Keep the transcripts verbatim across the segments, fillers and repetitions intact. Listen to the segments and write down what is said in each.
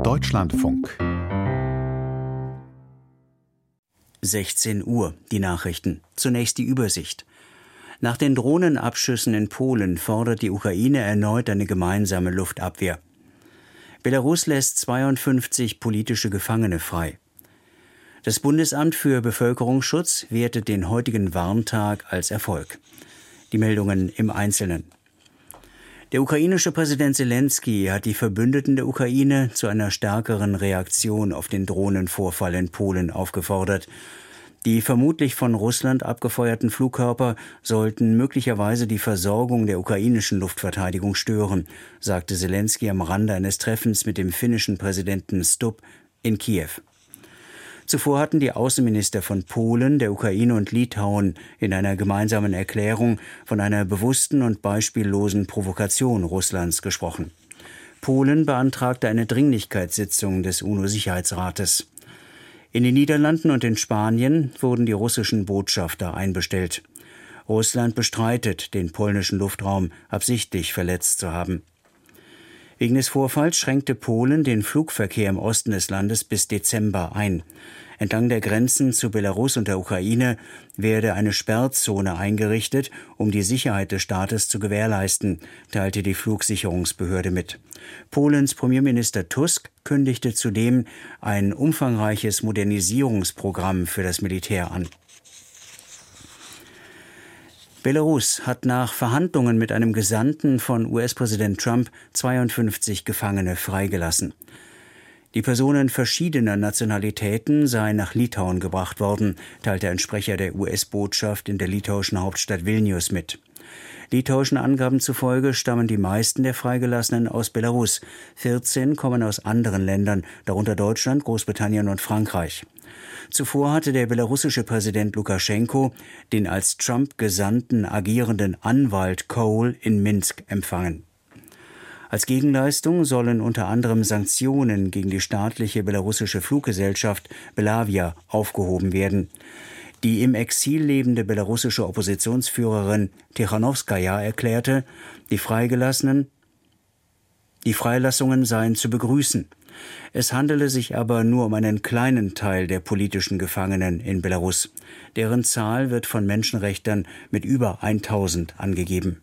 Deutschlandfunk. sechzehn Uhr, die Nachrichten. Zunächst die Übersicht. Nach den Drohnenabschüssen in Polen fordert die Ukraine erneut eine gemeinsame Luftabwehr. Belarus lässt zweiundfünfzig politische Gefangene frei. Das Bundesamt für Bevölkerungsschutz wertet den heutigen Warntag als Erfolg. Die Meldungen im Einzelnen. Der ukrainische Präsident Selenskyj hat die Verbündeten der Ukraine zu einer stärkeren Reaktion auf den Drohnenvorfall in Polen aufgefordert. Die vermutlich von Russland abgefeuerten Flugkörper sollten möglicherweise die Versorgung der ukrainischen Luftverteidigung stören, sagte Selenskyj am Rande eines Treffens mit dem finnischen Präsidenten Stubb in Kiew. Zuvor hatten die Außenminister von Polen, der Ukraine und Litauen in einer gemeinsamen Erklärung von einer bewussten und beispiellosen Provokation Russlands gesprochen. Polen beantragte eine Dringlichkeitssitzung des UNO-Sicherheitsrates. In den Niederlanden und in Spanien wurden die russischen Botschafter einbestellt. Russland bestreitet, den polnischen Luftraum absichtlich verletzt zu haben. Wegen des Vorfalls schränkte Polen den Flugverkehr im Osten des Landes bis Dezember ein. Entlang der Grenzen zu Belarus und der Ukraine werde eine Sperrzone eingerichtet, um die Sicherheit des Staates zu gewährleisten, teilte die Flugsicherungsbehörde mit. Polens Premierminister Tusk kündigte zudem ein umfangreiches Modernisierungsprogramm für das Militär an. Belarus hat nach Verhandlungen mit einem Gesandten von U S-Präsident Trump zweiundfünfzig Gefangene freigelassen. Die Personen verschiedener Nationalitäten seien nach Litauen gebracht worden, teilte ein Sprecher der U S-Botschaft in der litauischen Hauptstadt Vilnius mit. Litauischen Angaben zufolge stammen die meisten der Freigelassenen aus Belarus. vierzehn kommen aus anderen Ländern, darunter Deutschland, Großbritannien und Frankreich. Zuvor hatte der belarussische Präsident Lukaschenko den als Trump-Gesandten agierenden Anwalt Cole in Minsk empfangen. Als Gegenleistung sollen unter anderem Sanktionen gegen die staatliche belarussische Fluggesellschaft Belavia aufgehoben werden. Die im Exil lebende belarussische Oppositionsführerin Tichanowskaja erklärte, die Freigelassenen, die Freilassungen seien zu begrüßen. Es handele sich aber nur um einen kleinen Teil der politischen Gefangenen in Belarus. Deren Zahl wird von Menschenrechtlern mit über tausend angegeben.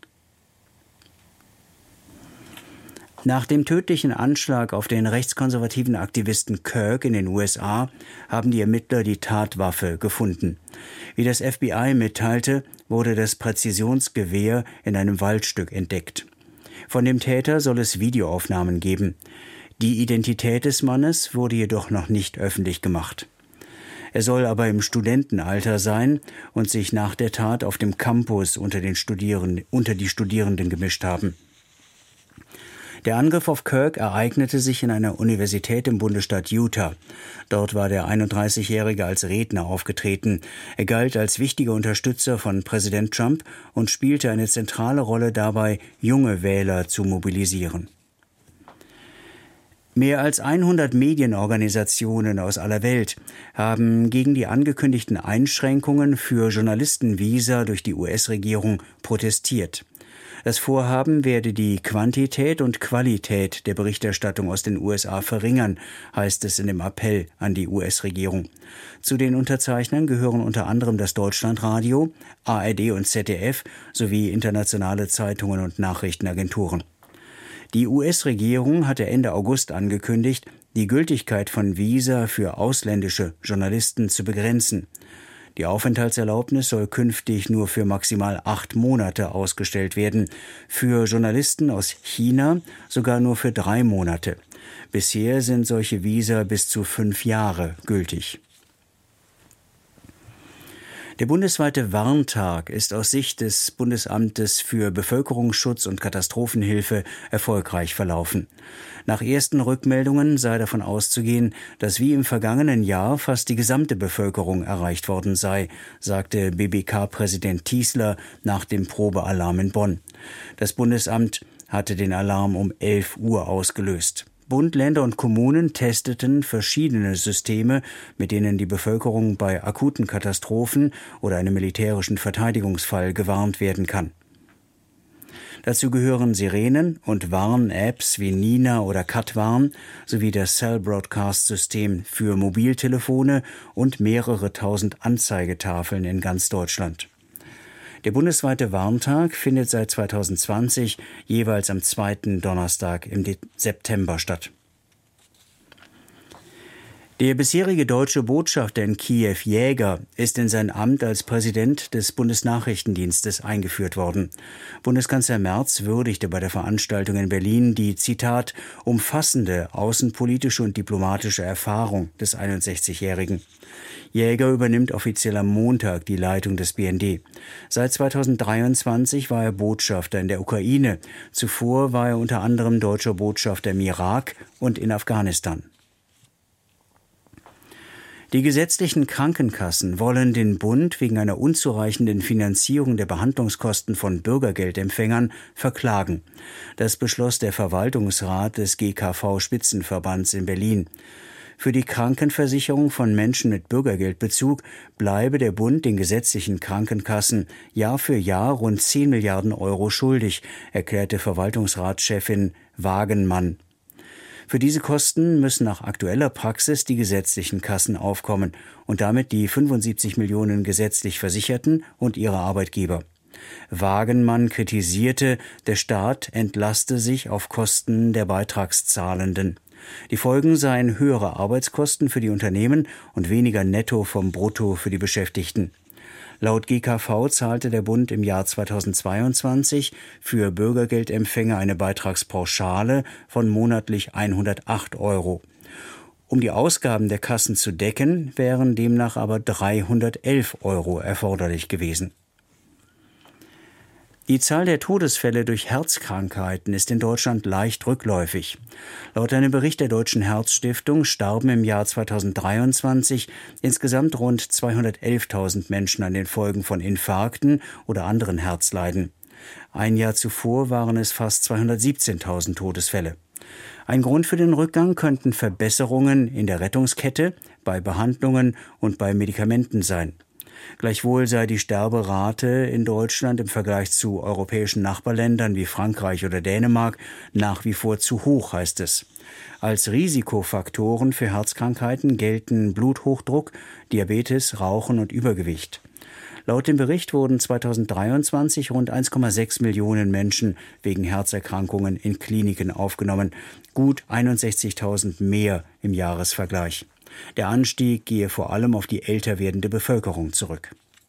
Nach dem tödlichen Anschlag auf den rechtskonservativen Aktivisten Kirk in den U S A haben die Ermittler die Tatwaffe gefunden. Wie das F B I mitteilte, wurde das Präzisionsgewehr in einem Waldstück entdeckt. Von dem Täter soll es Videoaufnahmen geben. Die Identität des Mannes wurde jedoch noch nicht öffentlich gemacht. Er soll aber im Studentenalter sein und sich nach der Tat auf dem Campus unter den Studierenden, unter die Studierenden gemischt haben. Der Angriff auf Kirk ereignete sich in einer Universität im Bundesstaat Utah. Dort war der einunddreißigjährige als Redner aufgetreten. Er galt als wichtiger Unterstützer von Präsident Trump und spielte eine zentrale Rolle dabei, junge Wähler zu mobilisieren. Mehr als hundert Medienorganisationen aus aller Welt haben gegen die angekündigten Einschränkungen für Journalistenvisa durch die U S-Regierung protestiert. Das Vorhaben werde die Quantität und Qualität der Berichterstattung aus den U S A verringern, heißt es in dem Appell an die U S-Regierung. Zu den Unterzeichnern gehören unter anderem das Deutschlandradio, A R D und Z D F sowie internationale Zeitungen und Nachrichtenagenturen. Die U S-Regierung hatte Ende August angekündigt, die Gültigkeit von Visa für ausländische Journalisten zu begrenzen. Die Aufenthaltserlaubnis soll künftig nur für maximal acht Monate ausgestellt werden, für Journalisten aus China sogar nur für drei Monate. Bisher sind solche Visa bis zu fünf Jahre gültig. Der bundesweite Warntag ist aus Sicht des Bundesamtes für Bevölkerungsschutz und Katastrophenhilfe erfolgreich verlaufen. Nach ersten Rückmeldungen sei davon auszugehen, dass wie im vergangenen Jahr fast die gesamte Bevölkerung erreicht worden sei, sagte B B K-Präsident Tiesler nach dem Probealarm in Bonn. Das Bundesamt hatte den Alarm um elf Uhr ausgelöst. Bund, Länder und Kommunen testeten verschiedene Systeme, mit denen die Bevölkerung bei akuten Katastrophen oder einem militärischen Verteidigungsfall gewarnt werden kann. Dazu gehören Sirenen und Warn-Apps wie Nina oder Katwarn sowie das Cell Broadcast-System für Mobiltelefone und mehrere tausend Anzeigetafeln in ganz Deutschland. Der bundesweite Warntag findet seit zweitausendzwanzig jeweils am zweiten Donnerstag im September statt. Der bisherige deutsche Botschafter in Kiew, Jäger, ist in sein Amt als Präsident des Bundesnachrichtendienstes eingeführt worden. Bundeskanzler Merz würdigte bei der Veranstaltung in Berlin die, Zitat, umfassende außenpolitische und diplomatische Erfahrung des einundsechzigjährigen. Jäger übernimmt offiziell am Montag die Leitung des B N D. Seit zweitausenddreiundzwanzig war er Botschafter in der Ukraine. Zuvor war er unter anderem deutscher Botschafter im Irak und in Afghanistan. Die gesetzlichen Krankenkassen wollen den Bund wegen einer unzureichenden Finanzierung der Behandlungskosten von Bürgergeldempfängern verklagen. Das beschloss der Verwaltungsrat des G K V-Spitzenverbands in Berlin. Für die Krankenversicherung von Menschen mit Bürgergeldbezug bleibe der Bund den gesetzlichen Krankenkassen Jahr für Jahr rund zehn Milliarden Euro schuldig, erklärte Verwaltungsratschefin Wagenmann. Für diese Kosten müssen nach aktueller Praxis die gesetzlichen Kassen aufkommen und damit die fünfundsiebzig Millionen gesetzlich Versicherten und ihre Arbeitgeber. Wagenmann kritisierte, der Staat entlaste sich auf Kosten der Beitragszahlenden. Die Folgen seien höhere Arbeitskosten für die Unternehmen und weniger Netto vom Brutto für die Beschäftigten. Laut G K V zahlte der Bund im Jahr zweitausendzweiundzwanzig für Bürgergeldempfänger eine Beitragspauschale von monatlich hundertacht Euro. Um die Ausgaben der Kassen zu decken, wären demnach aber dreihundertelf Euro erforderlich gewesen. Die Zahl der Todesfälle durch Herzkrankheiten ist in Deutschland leicht rückläufig. Laut einem Bericht der Deutschen Herzstiftung starben im Jahr zweitausenddreiundzwanzig insgesamt rund zweihundertelftausend Menschen an den Folgen von Infarkten oder anderen Herzleiden. Ein Jahr zuvor waren es fast zweihundertsiebzehntausend Todesfälle. Ein Grund für den Rückgang könnten Verbesserungen in der Rettungskette, bei Behandlungen und bei Medikamenten sein. Gleichwohl sei die Sterberate in Deutschland im Vergleich zu europäischen Nachbarländern wie Frankreich oder Dänemark nach wie vor zu hoch, heißt es. Als Risikofaktoren für Herzkrankheiten gelten Bluthochdruck, Diabetes, Rauchen und Übergewicht. Laut dem Bericht wurden zweitausenddreiundzwanzig rund eins Komma sechs Millionen Menschen wegen Herzerkrankungen in Kliniken aufgenommen, gut einundsechzigtausend mehr im Jahresvergleich. Der Anstieg gehe vor allem auf die älter werdende Bevölkerung zurück.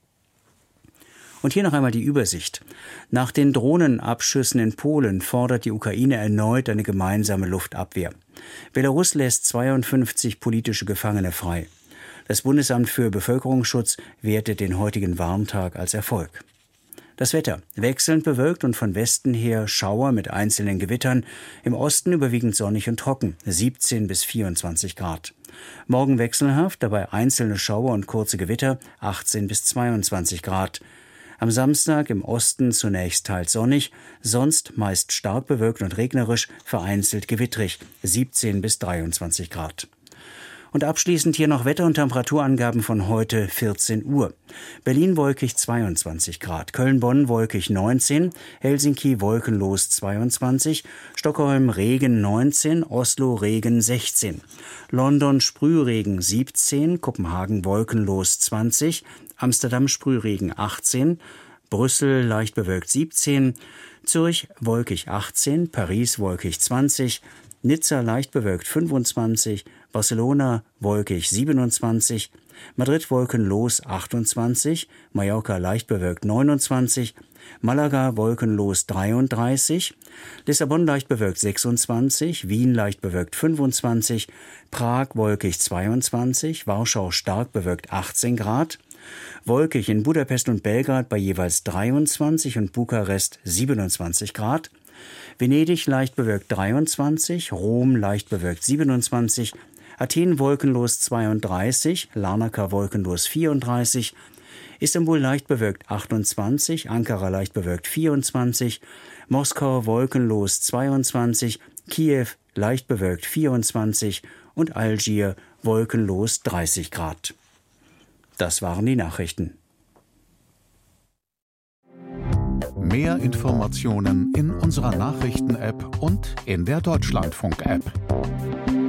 Und hier noch einmal die Übersicht. Nach den Drohnenabschüssen in Polen fordert die Ukraine erneut eine gemeinsame Luftabwehr. Belarus lässt zweiundfünfzig politische Gefangene frei. Das Bundesamt für Bevölkerungsschutz wertet den heutigen Warntag als Erfolg. Das Wetter: wechselnd bewölkt und von Westen her Schauer mit einzelnen Gewittern, im Osten überwiegend sonnig und trocken, siebzehn bis vierundzwanzig Grad. Morgen wechselhaft, dabei einzelne Schauer und kurze Gewitter, achtzehn bis zweiundzwanzig Grad. Am Samstag im Osten zunächst teils sonnig, sonst meist stark bewölkt und regnerisch, vereinzelt gewittrig, siebzehn bis dreiundzwanzig Grad. Und abschließend hier noch Wetter- und Temperaturangaben von heute vierzehn Uhr. Berlin wolkig zweiundzwanzig Grad, Köln-Bonn wolkig neunzehn, Helsinki wolkenlos zweiundzwanzig, Stockholm Regen neunzehn, Oslo Regen sechzehn, London Sprühregen siebzehn, Kopenhagen wolkenlos zwanzig, Amsterdam Sprühregen achtzehn, Brüssel leicht bewölkt siebzehn, Zürich wolkig achtzehn, Paris wolkig zwanzig, Nizza leicht bewölkt fünfundzwanzig, Barcelona wolkig siebenundzwanzig, Madrid wolkenlos achtundzwanzig, Mallorca leicht bewölkt neunundzwanzig, Malaga wolkenlos dreiunddreißig, Lissabon leicht bewölkt sechsundzwanzig, Wien leicht bewölkt fünfundzwanzig, Prag wolkig zweiundzwanzig, Warschau stark bewölkt achtzehn Grad, wolkig in Budapest und Belgrad bei jeweils dreiundzwanzig und Bukarest siebenundzwanzig Grad, Venedig leicht bewölkt dreiundzwanzig, Rom leicht bewölkt siebenundzwanzig, Athen wolkenlos zweiunddreißig, Larnaca wolkenlos vierunddreißig, Istanbul leicht bewölkt achtundzwanzig, Ankara leicht bewölkt vierundzwanzig, Moskau wolkenlos zweiundzwanzig, Kiew leicht bewölkt vierundzwanzig und Algier wolkenlos dreißig Grad. Das waren die Nachrichten. Mehr Informationen in unserer Nachrichten-App und in der Deutschlandfunk-App.